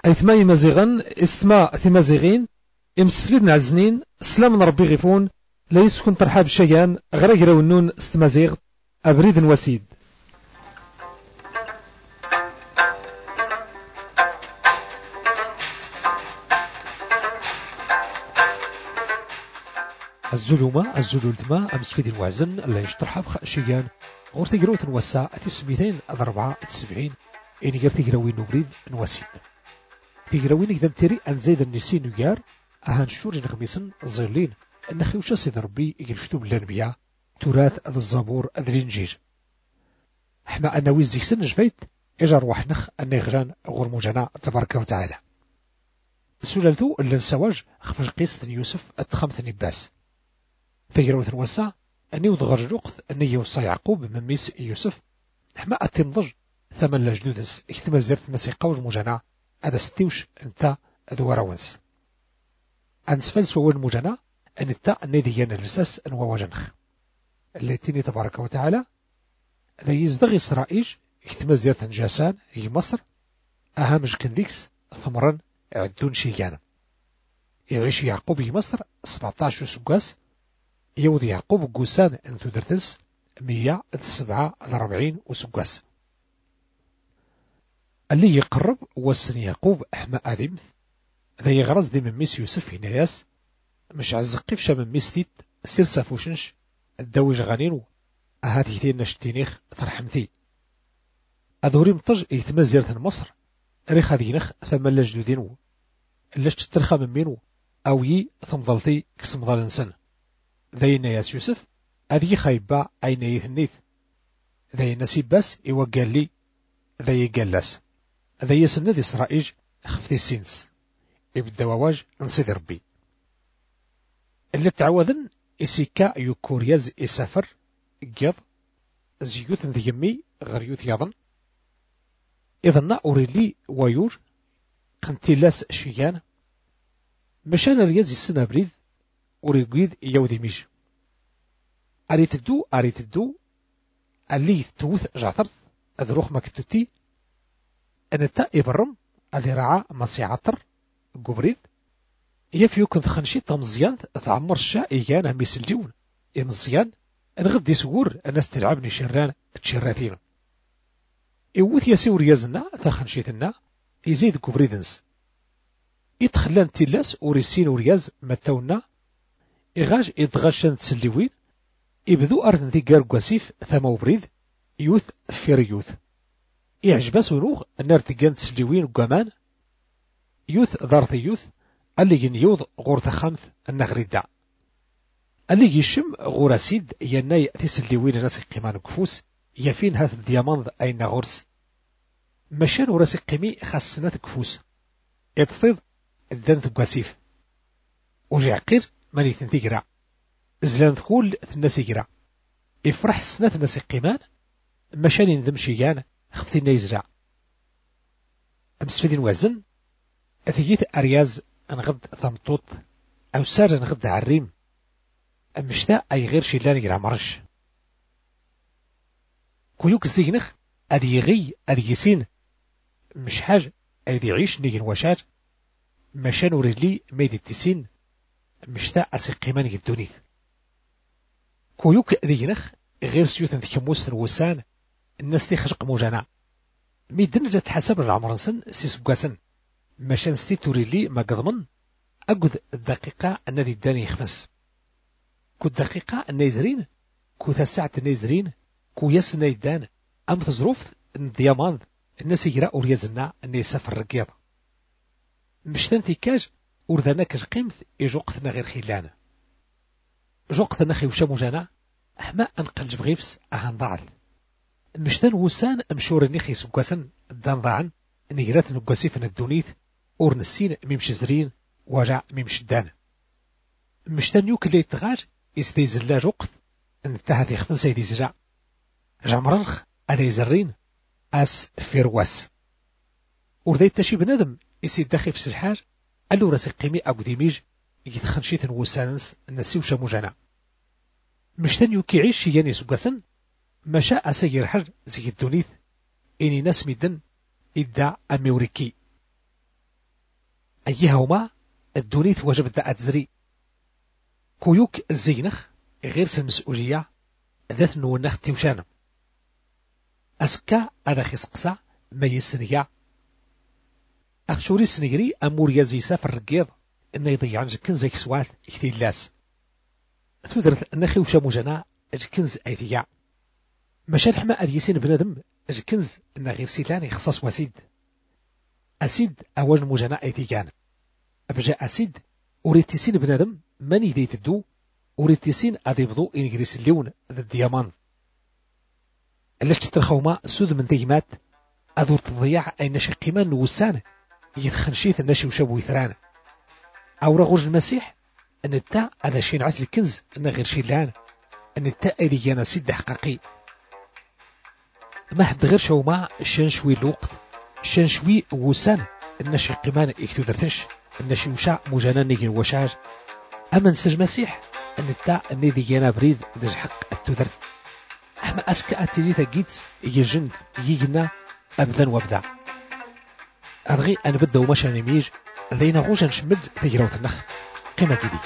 أيثما مزيغن استما ثمازيغين إمسفليد نعزنين سلام ربي غيفون لا يسكن ترحاب الشيان غير ونون استمازيغ أبريد وسيد. الزلومة الزلولتما أمسفيد الوازن لا يشترحاب شيان غور تقروت نوسع تسميتين أضربعة تسبعين إني غير تقروين نبريد نوسيد تيجراوين إذا تري أنزيد النسين ويار أهان شور نغميسن الظلين أن خيوشا سيد ربي يجلشتو بالأنبياء تراث الزبور الإنجيل حما أنا ويز ديكسن جفيت إجا روح نخ أن يغران غور موجانا تبارك وتعالى سلالتو اللي نسواج خفج قيس يوسف التخمث نباس تيجراوث نوسع أني وضغر جوقت أني يوصى يعقوب من ميس يوسف حما أتنضج ثمن لجدودس اكتما زيرت مسيقى وجموجانا هذا ستيوش انت ادوار ونس انسفل سوى المجنى ان انت النيديان الرساس انوا وجنخ التي تبارك وتعالى هذا يزدغ اسرائيل احتمال زيارة جاسان هي مصر اهامج كنديكس ثمرا عدون شيجانا يعيش يعقوب هي مصر 17 سقاس يوض يعقوب قوسان انتو درتس 147 وسقاس اللي يقرب وسن يعقوب أحمى آدمث ذا يغرز دي من ميس يوسف هناياس مش عزقيف من ميس تيت سير سافوشنش الدوج غانينو أهاتي تين نشتينيخ ترحمثي أدوري مطج يتمزيرة مصر ريخ هذينخ ثم لجدودينو اللي تترخى من مينو أو يي ثم ظلتي كسم ظل ذا يناياس يوسف أذي خايبا أين يثنيث ذا ينسيب باس يوقال لي ذا يقالاس ذا يسند إسرائيل خفتي السينس يبدا واواج نصيد ربي اللي تعوذن إسيكا يوكورياز إسافر قيض زيوث ذي يمي غريوث يظن إذن أوريلي ويور قنتيلاس شيان مشان رياز السنة بريد أوريقيد يوذي ميج أريتدو اللي توث جعثرت أذروخ مكتوتي أن تا إبرم أذي رعا مصيعطر قبريد يفيو كنت خنشي تمزيان تعمر الشاء إيانا ميس الجون إمزيان نغدي سور الناس تلعبني شران تشراثين إوث يسيور يزنا تخنشيتنا يزيد قبريدنس يتخلان تيلاس وريسين ورياز متونا إغاج إدغاشان تسليوين يبدو أرض ذي قاسيف ثما بريد يوث فيريوث يعجبس ونوغ النار تقان تسليوين وقامان يوث ذارث يوث اللي ينيوض غورث خمث النغريدا اللي يشم غوراسيد يناي تسليوين ناس قيمان كفوس يفين هاث الدياماند أين غورس مشان وراسي قيمي خاصنات كفوس يتفيض الدنث قاسيف وجع قير مالي تنتقرا زلان كل الناس يقرا يفرح سنات الناس قيمان مشان ينذم شيان خفتي نيزرع أمسفدين وزن أثيجيت أرياز نغد ثمطوط أو سار نغد عريم أمشتا أي غير شيلان يقرا مرش كويوك الزينخ أدي يغي أدي يسين مش حاج أدي يعيش نيجن وشار مشان ورجلي ميد التسين مشتا أسقيمان يدونيث كويوك أدينخ غير سيوثن ثكموس وسان الناس تخشق موجانا ميدن جات حسب العمرنسن سيسقاسن مشان ستي توريلي ما قضمن أقد الدقيقة الذي داني يخمس كو الدقيقة النيزرين كو تساعة النيزرين كو يسنا يدان أم تظروف الدياماند الناس يقرأ وريزنا أني يسافر الرقيض مشتان تيكاج وردانا كاج قيمث يجوقتنا غير خيلان جوقتنا خيوشا موجانا أحما أنقلج بغيفس أهان ضعض مشتان وسان أمشور نيخي سقاسن الدان ضاعن نيرات نقاسيفن الدونيث اور نسين ميمش زرين وجع ميمش الدان مشتان يوك اللي يتغاج يستيزلا جوقت انتهى ذي خفن سيدي زرع جمررخ ألي زرين أس فيرواس وردي تشي بندم يسيد داخل في سلحاج ألو راسي قيمي أو ديميج يتخنشيتن وسانس النسي وشا مجانا مشتان يوكي عيش ياني سقاسن مشا أسير حر زي الدونيث إني ناس ميدن إدى أميوريكي أيهما الدونيت وجب أتزري كويوك الزينخ غير المسؤولية ذات نونخ تيوشان أسكا أنا خسقسا ما يسنيا أخشوري سنيري أمور يزيسا في الرقيض إنه يضيعن كنز كسوات إكتيلاس تودرت نخي وشا مجانا كنز أيديا مشان حما أديسين بنادم كنز إنه غير سيلان يخصص وسيد أسيد أول مجانا أيديان أبجا أسيد أوريتيسين بنادم ماني دي تدو أوريتيسين أديبضو إنجريس اللون ذا الديامان علاش تترخوما سود من ديمات أدور تضيع أي نشي قيمان نوسان يتخنشيث النشي وشابو يثران أو رغوج المسيح أن التا هذا شي نعت الكنز أن غير شي لان أن التا أديانا سيد حقاقي ما حد غير شوما شنشوي الوقت شنشوي وسان النشي قيمان يكتودرتش النشي وشا مجانا نيجي وشاج أما نسج مسيح أن التا أني ديانا بريد دج حق التودرت أما أسكا أتيجي تجيتس يجند يجنا أبدا وابدا أبغي أن بدأ ومشا نميج لينا غوجا نشمد تجروت النخ قيمة جديد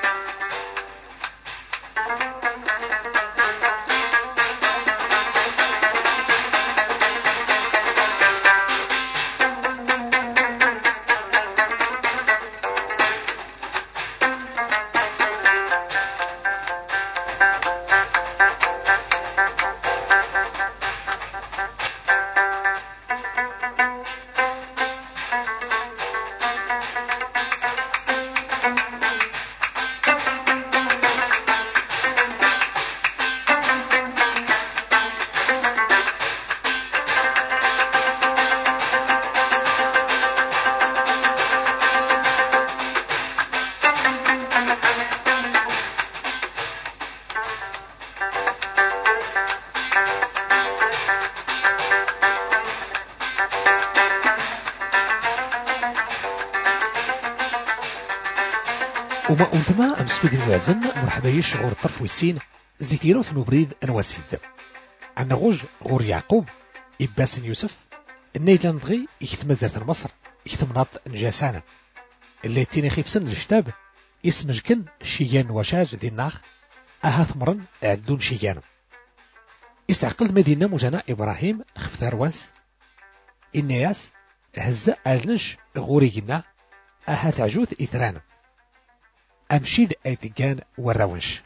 وما أنثما أمسفيد الوازن مرحبا يشعور الطرف والسين زيتيرو في نبريد أنواسيد عنا غوج غور يعقوب إباس يوسف النيل نضغي يكتم زرت مصر يكتم ناط نجاسانا اللي تيني خيف سن الشتاب اسم جكن شيان وشاج ذي الناخ أهاث مرن عدون شيان استعقل مدينة مجانا إبراهيم خفتار وانس الناس هزا أجنش غورينا أهاث عجوث إثرانا أمشيد أيتقان وراونش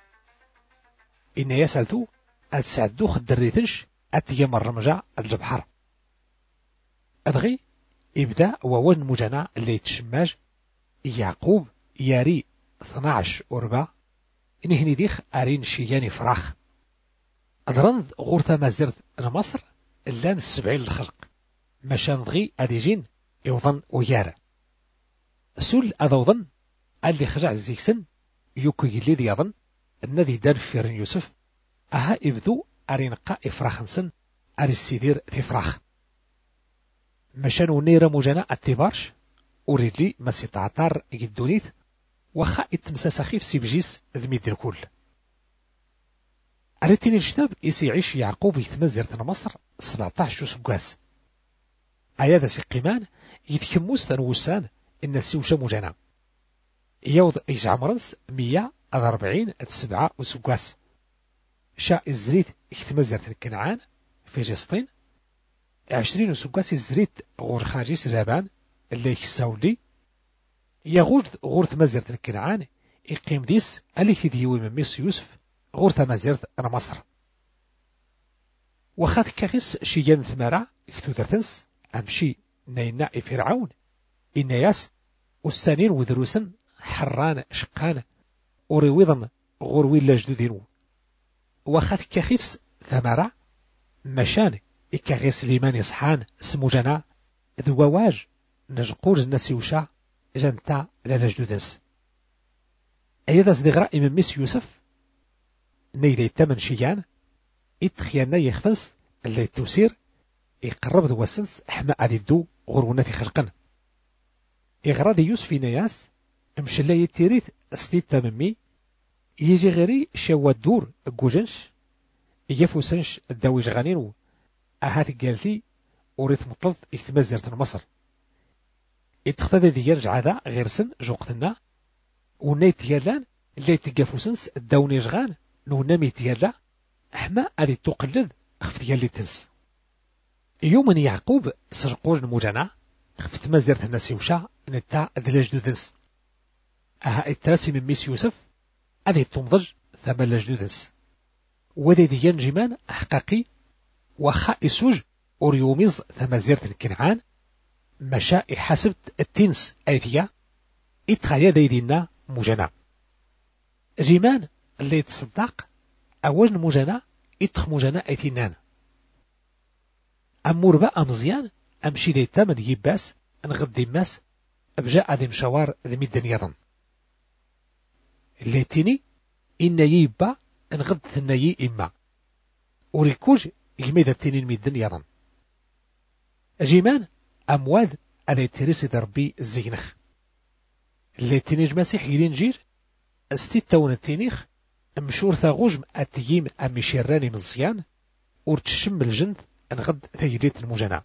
إن يسألتو أتسعدو خدريتنش أتيام الرمجة الجبحر أبغي إبدأ وون مجانا اللي يتشماج يعقوب ياري 12 أربع إنه ديخ أرين شياني فراخ أدرند غورتا مازرت مصر اللان 70 الخلق مشان ضغي أديجين يوضن ويارا سول أذوضن اللي خجع الزيكسن يوكو يلي دياضن النذي دار فيرن يوسف أها إبدو أرينقا إفراخنسن أري السيدير في فراخ مشانو نيرا مجانا التبارش أوريدلي مسي تعطار يدونيث وخا اتمسا خيف سيبجيس ذميد الكل أريتيني الجتاب إيسي يعيش يعقوب يتمزرت مصر 17 سكاس أيادا سي قيمان يتكموس تنوسان إن سيوشا مجانا يوض إيج عمرنس 140 7 وسكاس شاء الزريت اختمزرت الكنعان في فلسطين 20 سكاس الزريت غور خاجيس رابان اللي يكساولي يغور غور تمزرت الكنعان يقيم ديس اللي تديوي من ميس يوسف غور تمزرت مصر وخات كخيفس شيان ثمارا اكتودرتنس أمشي نينا فرعون إنياس والسانين وذروسن حران شقان وريوضن غور ويلا جدودينو وخات كخيفس ثمارا مشان إكاغيس ليمان يصحان سمو جنا ذواواج نجقور الناس وشا جنتا لنا جدودنس أيضا صديغرا إمام ميس يوسف نيدي التمن شيان إتخيانا يخفنس اللي توسير يقرب ذواسنس حما أديدو غرونا في خلقن إغراضي يوسف نياس مشلا يتيريث ستيت تممي يجي غيري شوا الدور الجوجنش يفوسنش الداويج غانينو أهات قالتي وريث مطلط إثمزرت مصر يتخذ ديال جعادة غير سن جوقتنا ونيت ديالان اللي يتقافوسنس الداوني جغان نونامي ديالا حما غادي تقلد خف ديال اللي تنس يوم يعقوب سرقوج نموجانا خفت مازرت الناس يوشا نتا ذلاج دودنس اها التراسي من ميس يوسف غادي تنضج ثمن لاجدودنس وذي ديال جيمان حقاقي وخا يسوج أوريوميز ثمازيرت كنعان مشا يحاسب التنس أيديا إتخايا ديدينا مجانا جيمان اللي يتصدق أوجن مجانا إتخ مجانا أيتينان أمور بقى مزيان أمشي ديتا من يباس نغدي ماس أبجاء ذي مشوار ذي ميدن يضن اللي تيني إن يبا نغد ثنايي إما وريكوج يميد التنين ميدن يضن جيمان أمواد أنا يترسي دربي الزينخ اللي تنيج مسيح يلينجير استيتاون التنيخ مشور ثاغوج أتييم أمي شيراني مزيان ورتشم الجند نغد ثيليت المجنى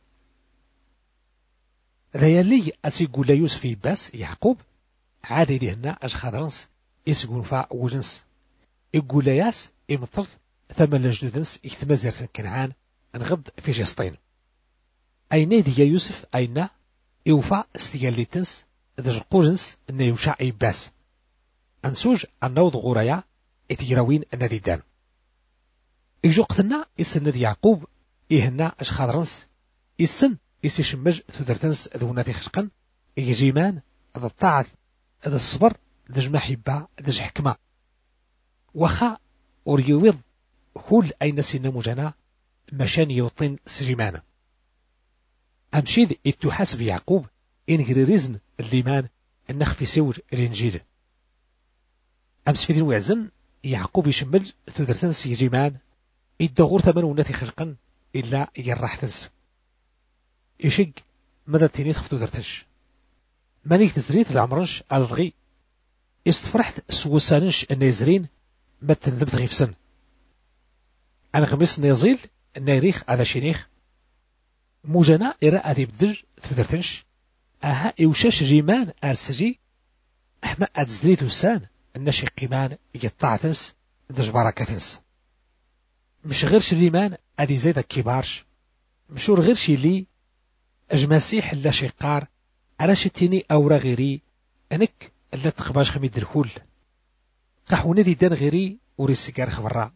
ذيالي أسيقول يوسف يباس يعقوب عادي دهنا أجخادرنس يسقون فا وجنس يقول ياس يمطرف ثمن لجدودنس يختمزر كنعان نغد في جسطين أين دي يوسف أين يوفا استياليتنس دج قوجنس أن يوشع يباس أنسوج النوض غورايا اتجراوين النديدان إجوقتنا إسن ندي يعقوب إهنا أجخادرنس إسن إسيشمج ثدرتنس ذوناتي خشقا إجيمان ذا الطاعة ذا الصبر دج محبة دج حكمة وخا أوريويض كل أين سن مجانا مشان يوطين سجيمان أمشيد إتحاسب يعقوب إنجري ريزن الليمان النخفي سور الإنجيل أمس في ذي وعزن يعقوب يشمل ثدرتن سيجيمان إدغور ثمن وناتي خلقا إلا يرح تنس يشق ماذا تيني تخف ثدرتنش مانيك تزريت العمرنش الغي استفرحت سوسانش النيزرين ما تنذبت غيف سن أنا غمس نيزيل النيريخ على شينيخ موجانا إراء ذي بدج ثدرتنش أها إوشاش جيمان أرسجي أحما أتزريت وسان النشي قيمان يطاعتنس دج بركاتنس مش غير شريمان أدي زيدا كبارش مشور غير شي لي أجماسيح لا شقار على شتيني أورا غيري أنك لا تقباش خميد الكل قحونا دي دان غيري وري السيجار خبرا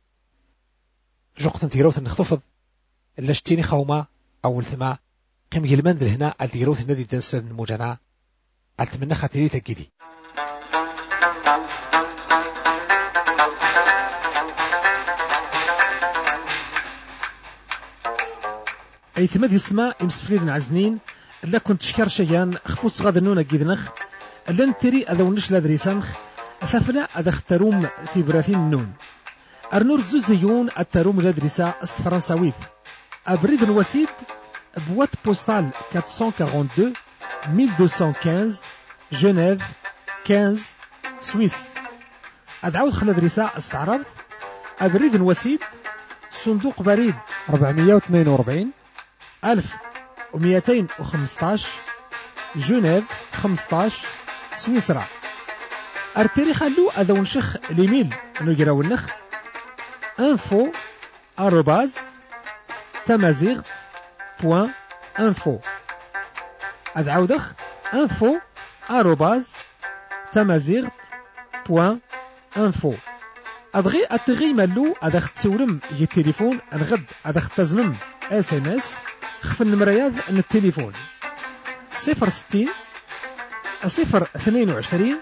جوقت نتيروت نخطفض لا شتيني خوما أول ثما قيم يلمان ذل هنا الديروت النادي دان سرد المجانا أتمنى خاطري تأكيدي أي ثماد يسمى إمسفريد عزنين لا كنت شكر شيان خفوص غاد النونة جيدنخ لا نتري أذا ونش لا دريسانخ أسافلا أذا اختروم في براثين النون أرنور زوزيون التروم لا دريسا فرنساويث أبريد الوسيد بوات بوستال 442 1215 جنيف 15 سويس أدعوت خلا دريسا استعرض أبريد الوسيد صندوق بريد 442 1215 جنيف 15 سويسرا ارتري خلو اذا ونشخ ليميل نجراو النخ info @tamazight.info أدعودخ info @tamazight.info أدغي أتغي مالو أدخ تسولم يي التليفون الغد أدخ تزنم SMS خف النمريات من التليفون 060 022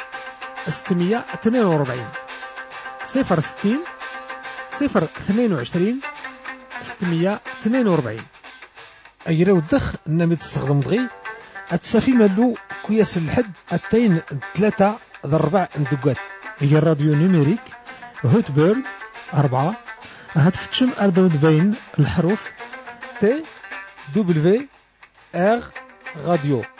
642 060 022 642 أيراو الدخ نمت تستخدم دغي أتسافي مالو كوياس الحد أتين 3 ضربع ندقات هي الراديو نيميريك هوت بيرد 4 هتفتشم أردود بين الحروف T W R راديو